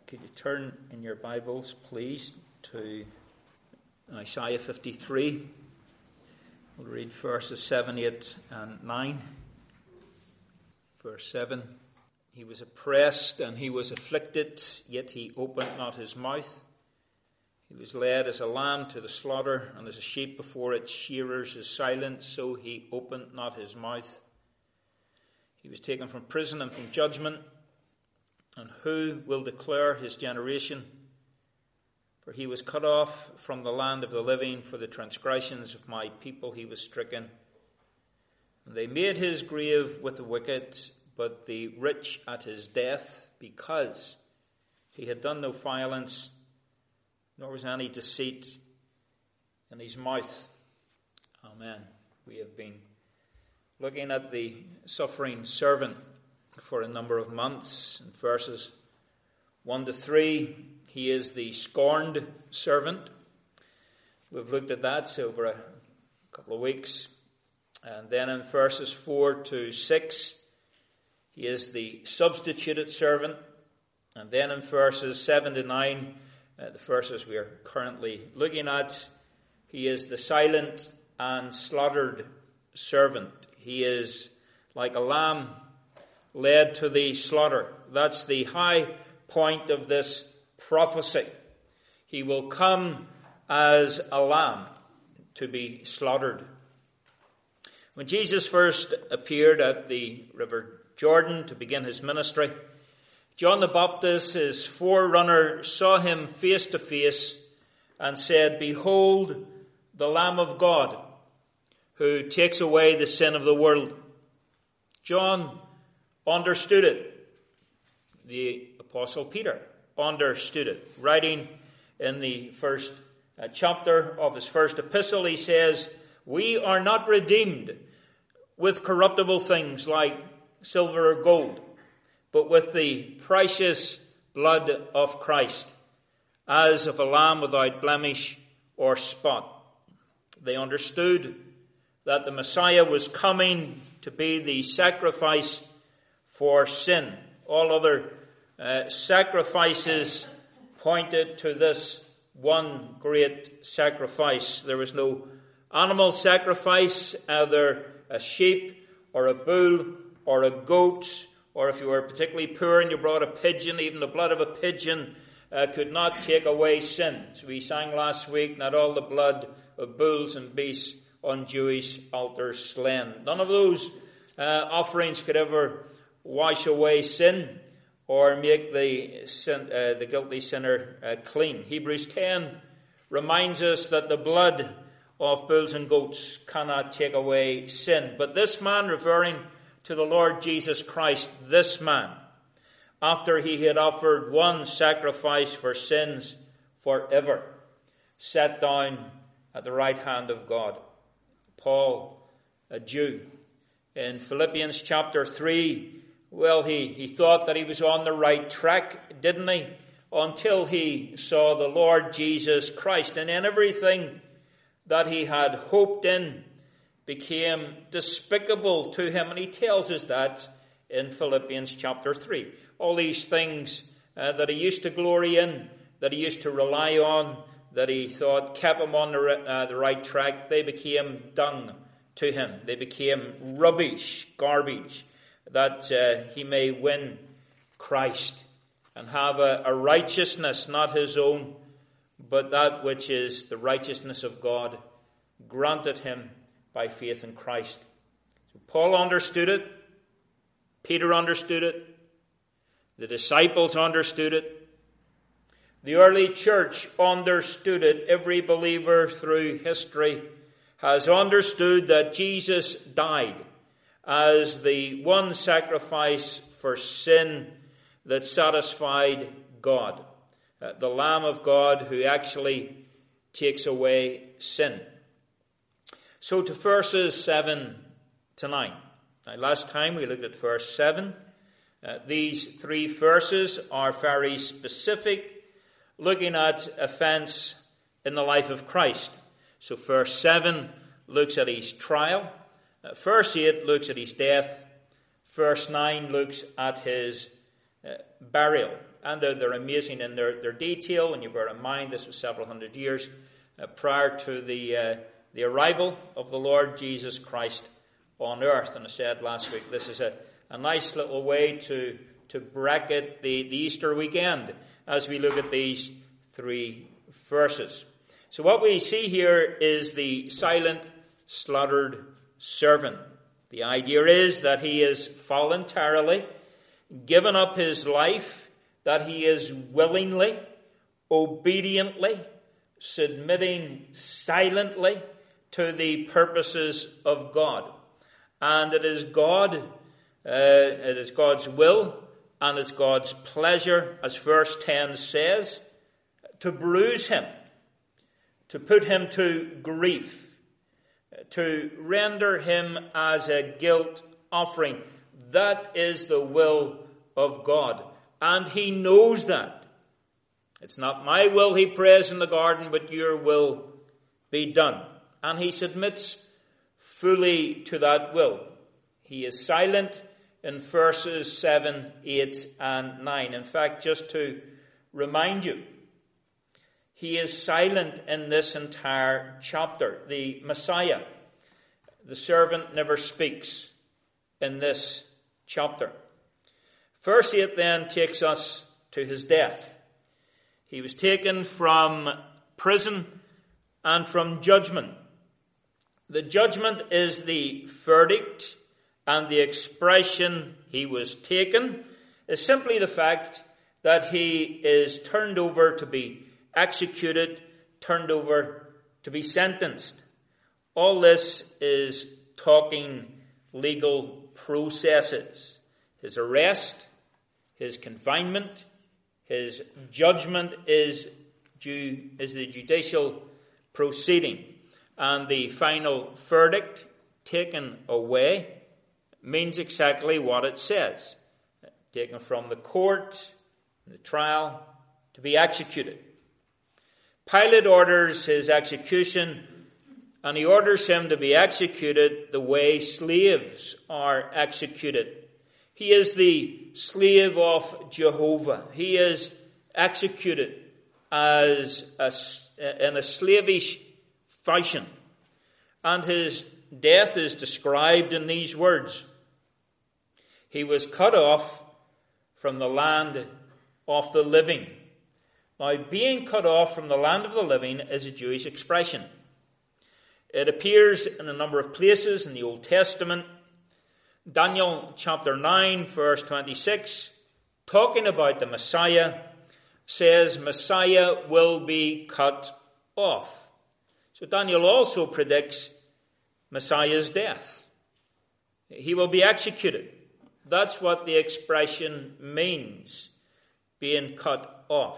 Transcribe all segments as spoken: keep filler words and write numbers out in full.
Could you turn in your Bibles, please, to Isaiah fifty-three. We'll read verses seven, eight, and nine. Verse seven. He was oppressed and he was afflicted, yet he opened not his mouth. He was led as a lamb to the slaughter, and as a sheep before its shearers is silent, so he opened not his mouth. He was taken from prison and from judgment. And who will declare his generation? For he was cut off from the land of the living. For the transgressions of my people he was stricken. And they made his grave with the wicked, but the rich at his death, because he had done no violence, nor was any deceit in his mouth. Amen. We have been looking at the suffering servant for a number of months. In verses one to three, he is the scorned servant. We've looked at that over a couple of weeks. And then in verses four to six, he is the substituted servant. And then in verses seven to nine, uh, the verses we are currently looking at, he is the silent and slaughtered servant. He is like a lamb led to the slaughter. That's the high point of this prophecy. He will come as a lamb to be slaughtered. When Jesus first appeared at the River Jordan to begin his ministry, John the Baptist, his forerunner, saw him face to face and said, "Behold, the Lamb of God, who takes away the sin of the world." John understood it. The Apostle Peter understood it. Writing in the first uh, chapter of his first epistle, he says, "We are not redeemed with corruptible things like silver or gold, but with the precious blood of Christ, as of a lamb without blemish or spot." They understood that the Messiah was coming to be the sacrifice for sin. All other uh, sacrifices pointed to this one great sacrifice. There was no animal sacrifice, either a sheep or a bull or a goat, or if you were particularly poor and you brought a pigeon, even the blood of a pigeon uh, could not take away sins. We sang last week, "Not all the blood of bulls and beasts on Jewish altars slain." None of those uh, offerings could ever wash away sin or make the sin, uh, the guilty sinner uh, clean. Hebrews ten reminds us that the blood of bulls and goats cannot take away sin. But this man, referring to the Lord Jesus Christ, this man, after he had offered one sacrifice for sins forever, sat down at the right hand of God. Paul, a Jew, in Philippians chapter three, well, he, he thought that he was on the right track, didn't he? Until he saw the Lord Jesus Christ. And then everything that he had hoped in became despicable to him. And he tells us that in Philippians chapter three. All these things uh, that he used to glory in, that he used to rely on, that he thought kept him on the, uh, the right track, they became dung to him. They became rubbish, garbage, that uh, he may win Christ and have a, a righteousness not his own, but that which is the righteousness of God, granted him by faith in Christ. So Paul understood it. Peter understood it. The disciples understood it. The early church understood it. Every believer through history has understood that Jesus died as the one sacrifice for sin that satisfied God. Uh, the Lamb of God who actually takes away sin. So to verses seven to nine. Now, last time we looked at verse seven. Uh, these three verses are very specific, looking at events in the life of Christ. So verse seven looks at his trial. Uh, verse eight looks at his death. Verse nine looks at his uh, burial. and they're, they're amazing in their, their detail. When you bear in mind this was several hundred years uh, prior to the uh, the arrival of the Lord Jesus Christ on earth. And I said last week, this is a, a nice little way to to bracket the, the Easter weekend as we look at these three verses. So what we see here is the silent, slaughtered servant. The idea is that he is voluntarily given up his life, that he is willingly, obediently, submitting silently to the purposes of God. And it is God, uh, it is God's will, and it's God's pleasure, as verse ten says, to bruise him, to put him to grief, to render him as a guilt offering. That is the will of God. And he knows that. It's not my will, he prays in the garden, but your will be done. And he submits fully to that will. He is silent in verses seven, eight, and nine. In fact, just to remind you, he is silent in this entire chapter. The Messiah, the servant, never speaks in this chapter. Verse eight then takes us to his death. He was taken from prison and from judgment. The judgment is the verdict, and the expression he was taken is simply the fact that he is turned over to be executed, turned over to be sentenced. All this is talking legal processes. His arrest, his confinement, his judgment is due, is the judicial proceeding. And the final verdict, taken away, means exactly what it says. Taken from the court, the trial, to be executed. Pilate orders his execution, and he orders him to be executed the way slaves are executed. He is the slave of Jehovah. He is executed as a, in a slavish fashion. And his death is described in these words. He was cut off from the land of the living. Now, being cut off from the land of the living is a Jewish expression. It appears in a number of places in the Old Testament. Daniel chapter nine, verse twenty-six, talking about the Messiah, says Messiah will be cut off. So Daniel also predicts Messiah's death. He will be executed. That's what the expression means, being cut off.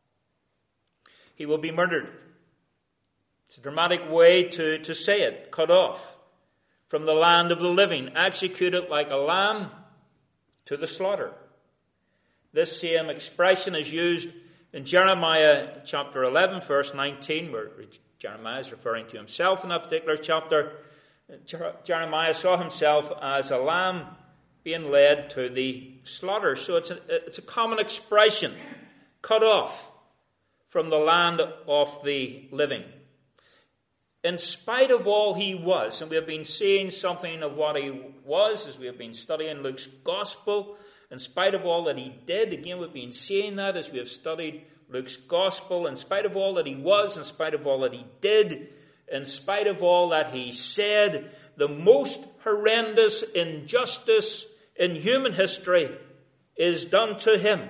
He will be murdered. It's a dramatic way to, to say it, cut off from the land of the living, executed like a lamb to the slaughter. This same expression is used in Jeremiah chapter eleven, verse nineteen, where Jeremiah is referring to himself in that particular chapter. Jeremiah saw himself as a lamb being led to the slaughter. So it's a, it's a common expression, cut off from the land of the living. In spite of all he was, and we have been seeing something of what he was as we have been studying Luke's gospel, in spite of all that he did, again we've been seeing that as we have studied Luke's gospel, in spite of all that he was, in spite of all that he did, in spite of all that he said, the most horrendous injustice in human history is done to him.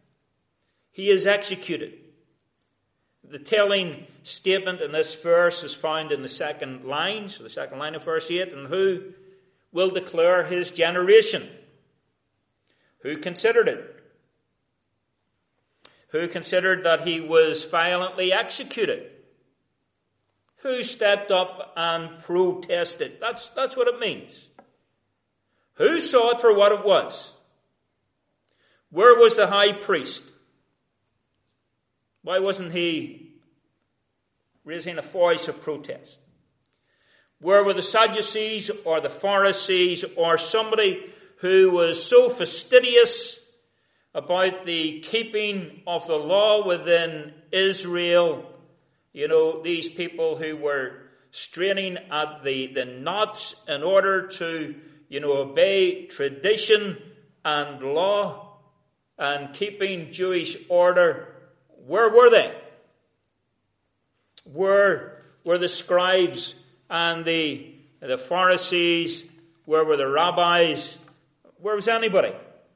He is executed. The telling statement in this verse is found in the second line, so the second line of verse eight, and who will declare his generation? Who considered it? Who considered that he was violently executed? Who stepped up and protested? That's, that's what it means. Who saw it for what it was? Where was the high priest? Why wasn't he raising a voice of protest? Where were the Sadducees or the Pharisees or somebody who was so fastidious about the keeping of the law within Israel. You know, these people who were straining at the, the knots in order to, you know, obey tradition and law and keeping Jewish order. Where were they? Where were the scribes and the, the Pharisees? Where were the rabbis? Where was anybody?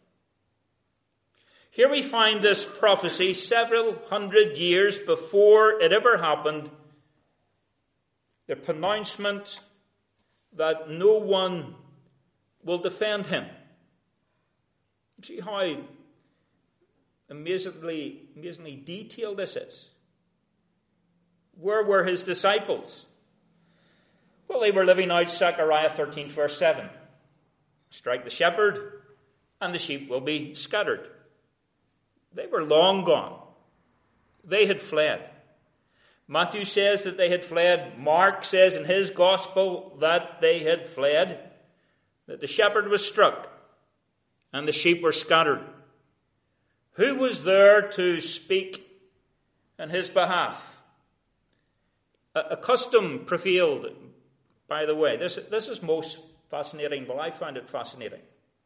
Here we find this prophecy several hundred years before it ever happened. The pronouncement that no one will defend him. See how amazingly, amazingly detailed this is. Where were his disciples? Well, they were living out Zechariah thirteen, verse seven. Strike the shepherd, and the sheep will be scattered. They were long gone. They had fled. Matthew says that they had fled. Mark says in his gospel that they had fled. That the shepherd was struck, and the sheep were scattered. Who was there to speak in his behalf? A, a custom prevailed, by the way. This, this is most fascinating. Well, I find it fascinating.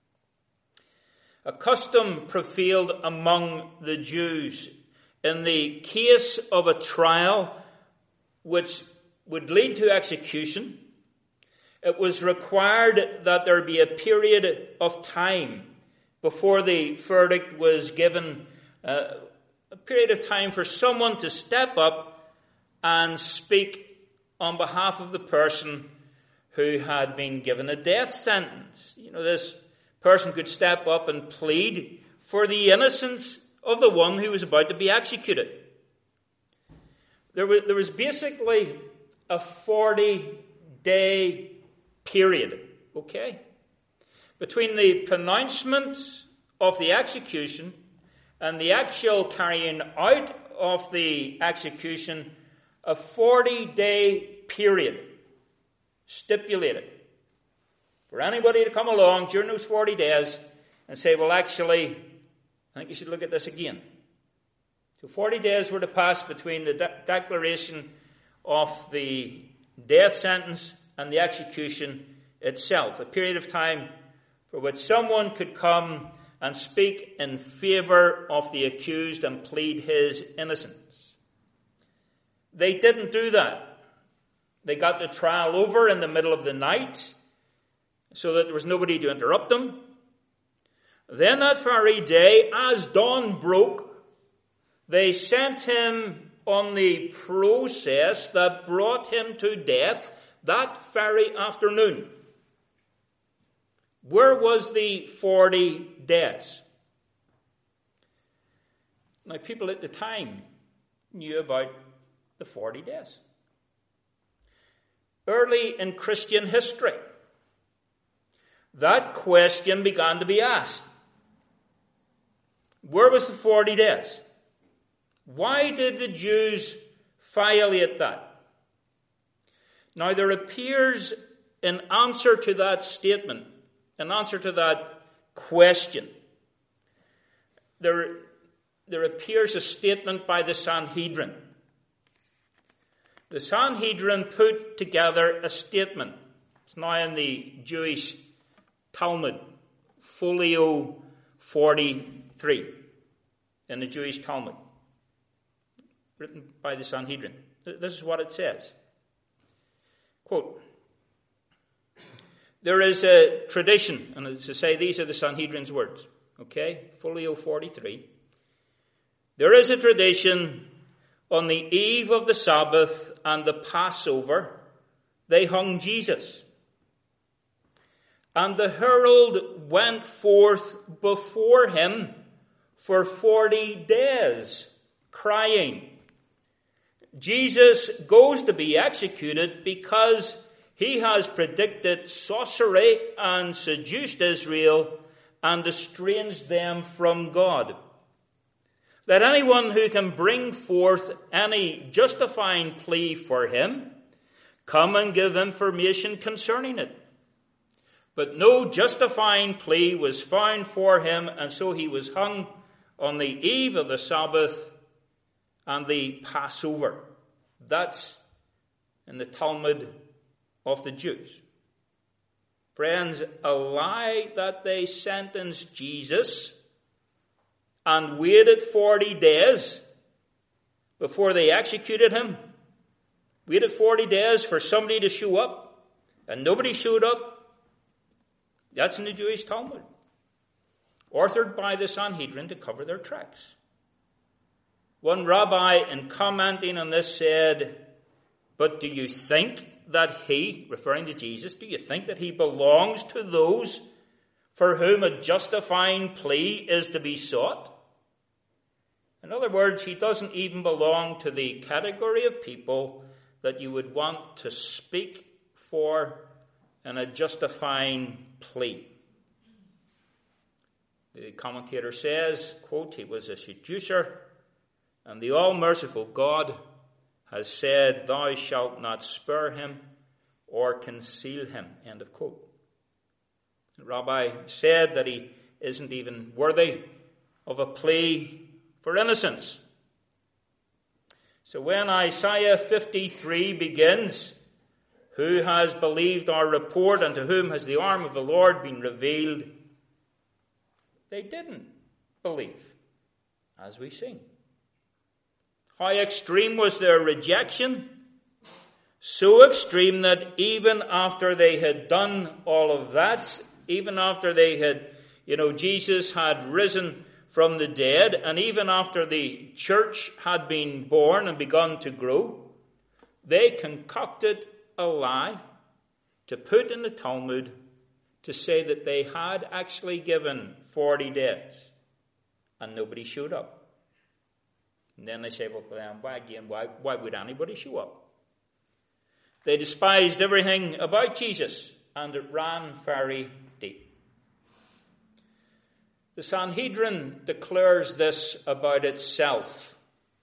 A custom prevailed among the Jews in the case of a trial which would lead to execution. It was required that there be a period of time before the verdict was given, uh, a period of time for someone to step up and speak on behalf of the person who had been given a death sentence. You know, this person could step up and plead for the innocence of the one who was about to be executed. There was, there was basically a forty-day period, okay, between the pronouncement of the execution and the actual carrying out of the execution. A forty-day period stipulated for anybody to come along during those forty days and say, well, actually, I think you should look at this again. So forty days were to pass between the de- declaration of the death sentence and the execution itself, a period of time for which someone could come and speak in favor of the accused and plead his innocence. They didn't do that. They got the trial over in the middle of the night so that there was nobody to interrupt them. Then that very day, as dawn broke, they sent him on the process that brought him to death that very afternoon. Where was the forty days? Now, people at the time knew about the forty days. Early in Christian history, that question began to be asked. Where was the forty days? Why did the Jews violate that? Now, there appears in answer to that statement, in answer to that question, there, there appears a statement by the Sanhedrin. The Sanhedrin put together a statement. It's now in the Jewish Talmud, folio forty-three, in the Jewish Talmud, written by the Sanhedrin. This is what it says. Quote, there is a tradition, and as I say, these are the Sanhedrin's words, okay, folio forty-three. There is a tradition on the eve of the Sabbath and the Passover, they hung Jesus. And the herald went forth before him for forty days, crying, Jesus goes to be executed because he has predicted sorcery and seduced Israel and estranged them from God. Let anyone who can bring forth any justifying plea for him come and give information concerning it. But no justifying plea was found for him, and so he was hung on the eve of the Sabbath and the Passover. That's in the Talmud of the Jews. Friends, a lie that they sentenced Jesus and waited forty days before they executed him. Waited forty days for somebody to show up, and nobody showed up. That's in the Jewish Talmud, authored by the Sanhedrin to cover their tracks. One rabbi, in commenting on this, said, "But do you think that he," referring to Jesus, "do you think that he belongs to those for whom a justifying plea is to be sought?" In other words, he doesn't even belong to the category of people that you would want to speak for in a justifying plea. The commentator says, quote, "He was a seducer, and the all-merciful God has said, 'Thou shalt not spare him or conceal him.'" End of quote. The rabbi said that he isn't even worthy of a plea for innocence. So when Isaiah fifty-three begins, "Who has believed our report, and to whom has the arm of the Lord been revealed?" they didn't believe, as we sing. How extreme was their rejection? So extreme that even after they had done all of that, even after they had, you know, Jesus had risen from the dead, and even after the church had been born and begun to grow, they concocted a lie to put in the Talmud to say that they had actually given forty days and nobody showed up. And then they say, well, then why again, why, why would anybody show up? They despised everything about Jesus, and it ran very deep. The Sanhedrin declares this about itself.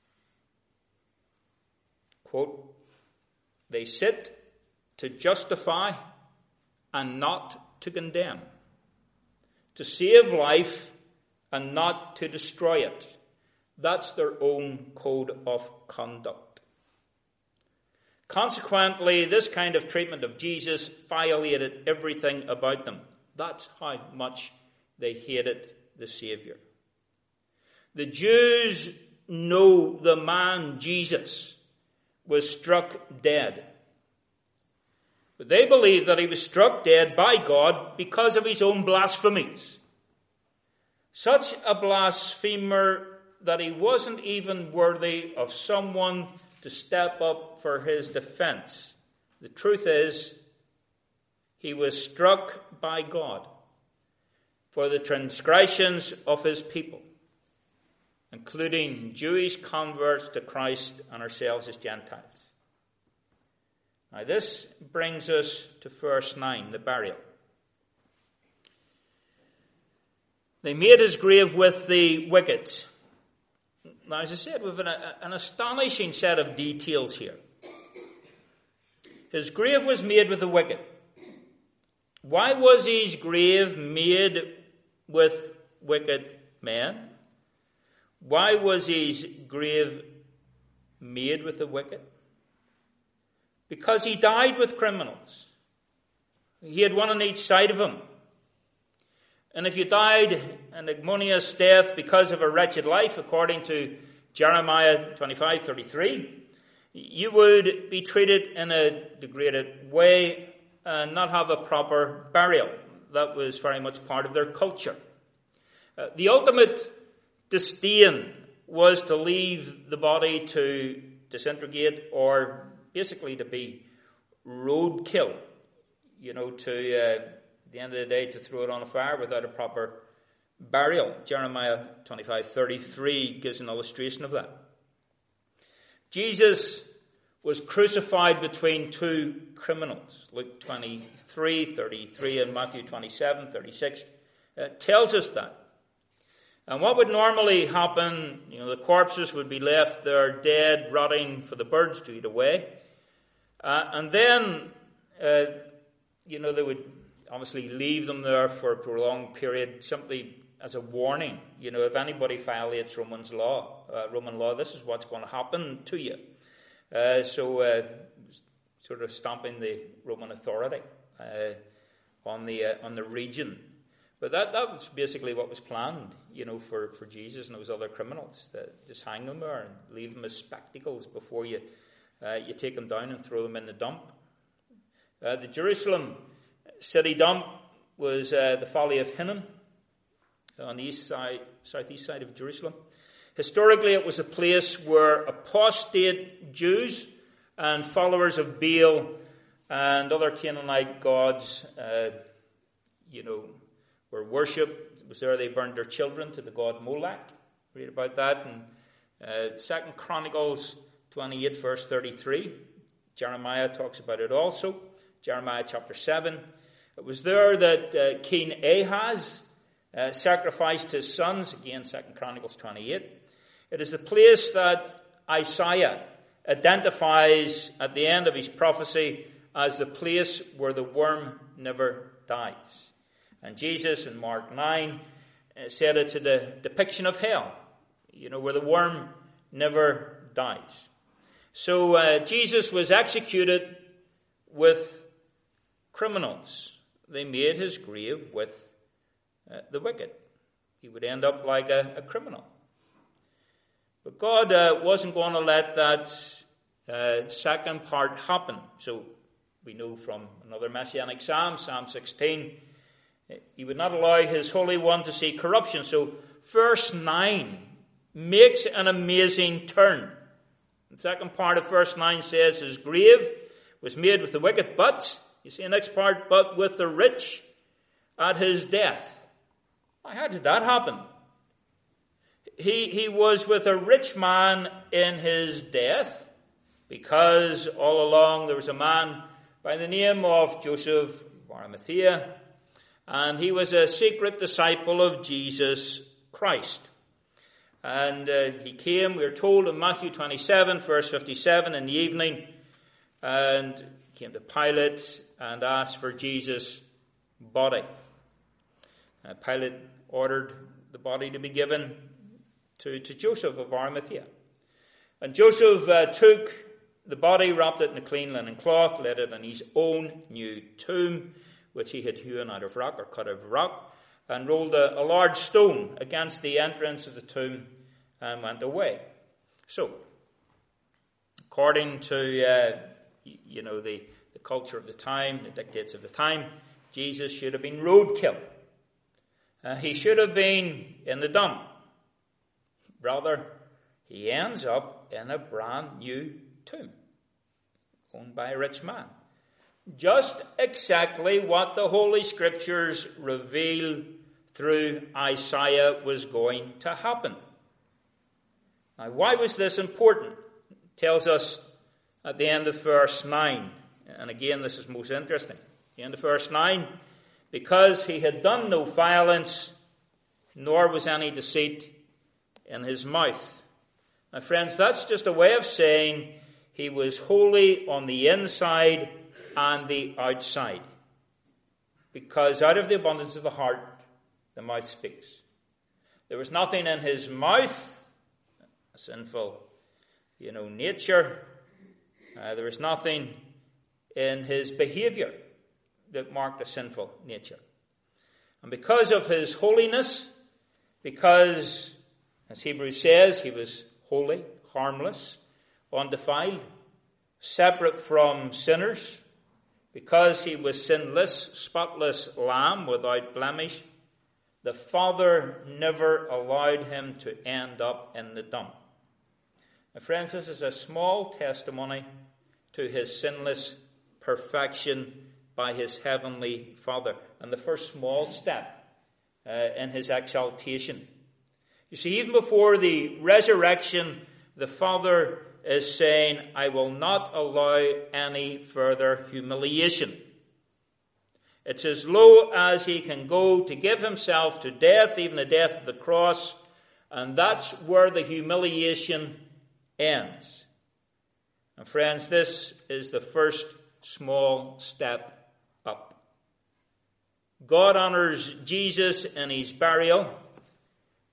Quote, "They sit to justify and not to condemn, to save life and not to destroy it." That's their own code of conduct. Consequently, this kind of treatment of Jesus violated everything about them. That's how much they hated the Savior. The Jews know the man Jesus was struck dead. But they believe that he was struck dead by God because of his own blasphemies. Such a blasphemer that he wasn't even worthy of someone to step up for his defense. The truth is, he was struck by God for the transgressions of his people, including Jewish converts to Christ and ourselves as Gentiles. Now this brings us to verse nine, the burial. They made his grave with the wicked. Now, as I said, we've an, an astonishing set of details here. His grave was made with the wicked. Why was his grave made with wicked men? Why was his grave made with the wicked? Because he died with criminals. He had one on each side of him. And if you died an ignominious death because of a wretched life, according to Jeremiah twenty-five thirty-three, you would be treated in a degraded way and not have a proper burial. That was very much part of their culture. Uh, the ultimate disdain was to leave the body to disintegrate, or basically to be roadkill, you know, to, uh, at the end of the day, to throw it on a fire without a proper burial. Jeremiah twenty-five thirty-three gives an illustration of that. Jesus was crucified between two criminals. Luke twenty-three thirty-three and Matthew twenty-seven thirty-six uh, tells us that. And what would normally happen, you know, the corpses would be left there dead, rotting for the birds to eat away. Uh, and then, uh, you know, they would obviously leave them there for a prolonged period, simply as a warning. You know, if anybody violates Roman's law, uh, Roman law, this is what's going to happen to you. Uh, so, uh, sort of stamping the Roman authority uh, on the uh, on the region. But that, that was basically what was planned, you know, for, for Jesus and those other criminals. That just hang them there and leave them as spectacles before you uh, you take them down and throw them in the dump. Uh, the Jerusalem city dump was uh, the Valley of Hinnom on the east side, southeast side of Jerusalem. Historically, it was a place where apostate Jews and followers of Baal and other Canaanite gods, uh, you know, were worshipped. It was there they burned their children to the god Molech. Read about that in uh, Second Chronicles twenty-eight, verse thirty-three. Jeremiah talks about it also. Jeremiah chapter seven. It was there that uh, King Ahaz uh, sacrificed his sons. Again, Second Chronicles twenty-eight. It is the place that Isaiah identifies at the end of his prophecy as the place where the worm never dies. And Jesus in Mark nine uh, said it's a de- depiction of hell, you know, where the worm never dies. So uh, Jesus was executed with criminals. They made his grave with uh, the wicked. He would end up like a, a criminal. But God uh, wasn't going to let that uh, second part happen. So we know from another messianic psalm, Psalm sixteen, he would not allow his Holy One to see corruption. So verse nine makes an amazing turn. The second part of verse nine says his grave was made with the wicked, but, you see the next part, but with the rich at his death. How did that happen? He, he was with a rich man in his death, because all along there was a man by the name of Joseph of Arimathea, and he was a secret disciple of Jesus Christ. And uh, he came, we are told in Matthew twenty-seven, verse fifty-seven, in the evening, and came to Pilate and asked for Jesus' body. Uh, Pilate ordered the body to be given to, to Joseph of Arimathea. And Joseph uh, took the body, wrapped it in a clean linen cloth, laid it in his own new tomb, which he had hewn out of rock or cut out of rock, and rolled a, a large stone against the entrance of the tomb and went away. So, according to uh, you know the, the culture of the time, the dictates of the time, Jesus should have been roadkill. Uh, he should have been in the dump. Rather, he ends up in a brand new tomb, owned by a rich man. Just exactly what the Holy Scriptures reveal through Isaiah was going to happen. Now, why was this important? It tells us at the end of verse nine. And again, this is most interesting. At the end of verse nine, because he had done no violence, nor was any deceit in his mouth. Now, friends, that's just a way of saying he was holy on the inside and the outside. Because out of the abundance of the heart, the mouth speaks. There was nothing in his mouth, a sinful, you know, nature. Uh, there was nothing in his behavior that marked a sinful nature. And because of his holiness, because, as Hebrews says, he was holy, harmless, undefiled, separate from sinners, because he was sinless, spotless lamb without blemish, the Father never allowed him to end up in the dump. My friends, this is a small testimony to his sinless perfection by his heavenly Father, and the first small step uh, in his exaltation. You see, even before the resurrection, the Father is saying, I will not allow any further humiliation. It's as low as he can go to give himself to death, even the death of the cross, and that's where the humiliation ends. And friends, this is the first small step up. God honors Jesus in his burial,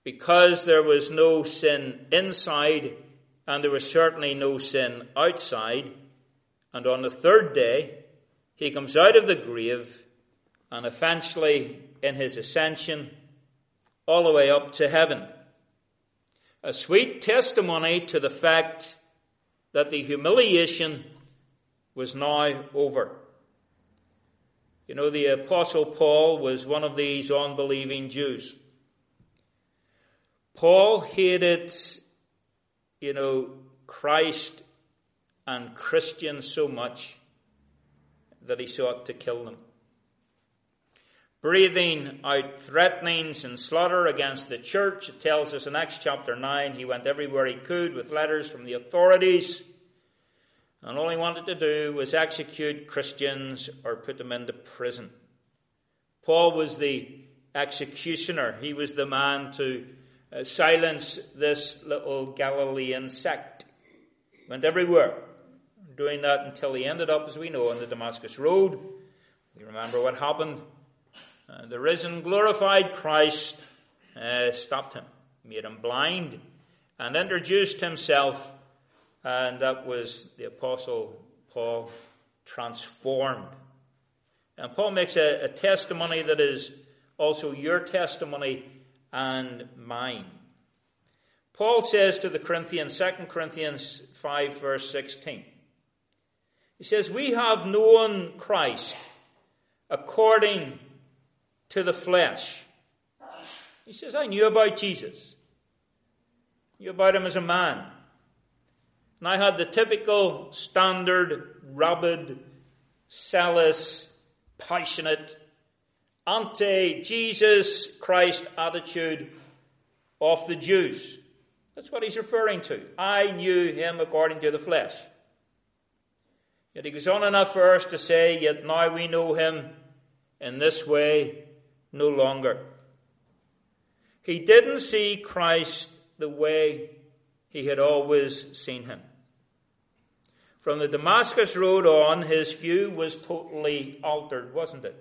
because there was no sin inside, and there was certainly no sin outside. And on the third day, he comes out of the grave, and eventually in his ascension, all the way up to heaven. A sweet testimony to the fact that the humiliation was now over. You know, the Apostle Paul was one of these unbelieving Jews. Paul hated, you know, Christ and Christians so much that he sought to kill them. Breathing out threatenings and slaughter against the church, it tells us in Acts chapter nine, he went everywhere he could with letters from the authorities, and all he wanted to do was execute Christians or put them into prison. Paul was the executioner. He was the man to uh, silence this little Galilean sect. Went everywhere, doing that until he ended up, as we know, on the Damascus Road. We remember what happened. Uh, the risen, glorified Christ uh, stopped him, made him blind, and introduced himself. And that was the Apostle Paul transformed. And Paul makes a, a testimony that is also your testimony and mine. Paul says to the Corinthians, Second Corinthians five, verse sixteen. He says, we have known Christ according to the flesh. He says, I knew about Jesus. Knew about him as a man. And I had the typical standard, rabid, zealous, passionate, anti-Jesus Christ attitude of the Jews. That's what he's referring to. I knew him according to the flesh. Yet he goes on in that verse to say, yet now we know him in this way no longer. He didn't see Christ the way he had always seen him. From the Damascus Road on, his view was totally altered, wasn't it?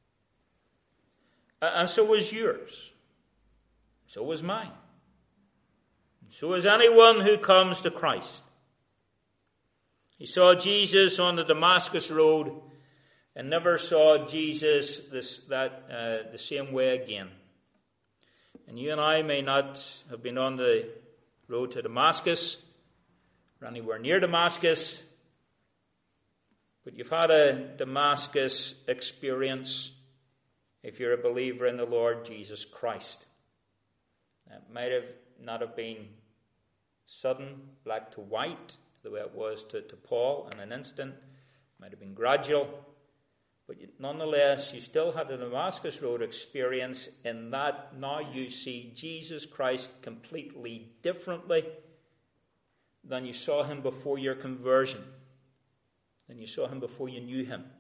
And so was yours. So was mine. So is anyone who comes to Christ. He saw Jesus on the Damascus Road and never saw Jesus this, that uh, the same way again. And you and I may not have been on the road to Damascus or anywhere near Damascus, but you've had a Damascus experience if you're a believer in the Lord Jesus Christ. It might have not have been sudden, black to white, the way it was to, to Paul in an instant. It might have been gradual. But nonetheless, you still had a Damascus Road experience in that now you see Jesus Christ completely differently than you saw him before your conversion, than you saw him before you knew him.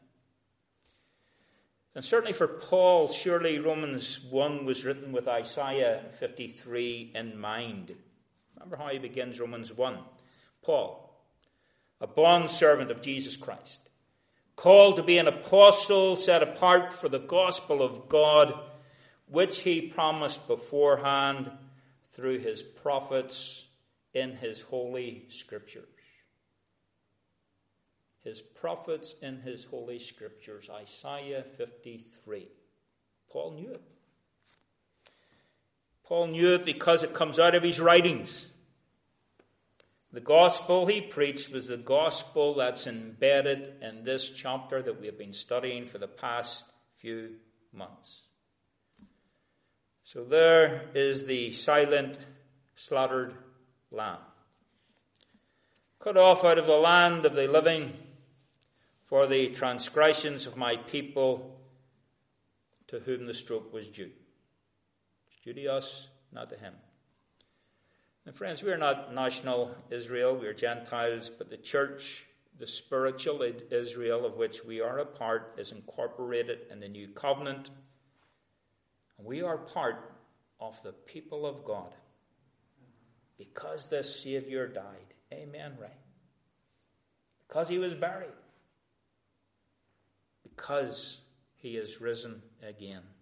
And certainly for Paul, surely Romans one was written with Isaiah fifty-three in mind. Remember how he begins Romans one. Paul, a bondservant of Jesus Christ, called to be an apostle, set apart for the gospel of God, which he promised beforehand through his prophets in his holy scriptures. His prophets in his holy scriptures, Isaiah fifty-three. Paul knew it. Paul knew it because it comes out of his writings. The gospel he preached was the gospel that's embedded in this chapter that we have been studying for the past few months. So there is the silent, slaughtered lamb, cut off out of the land of the living for the transgressions of my people, to whom the stroke was due. It's due to us, not to him. And friends, we are not national Israel, we are Gentiles, but the church, the spiritual Israel of which we are a part, is incorporated in the new covenant. And we are part of the people of God because the Savior died. Amen, right? Because he was buried. Because he is risen again.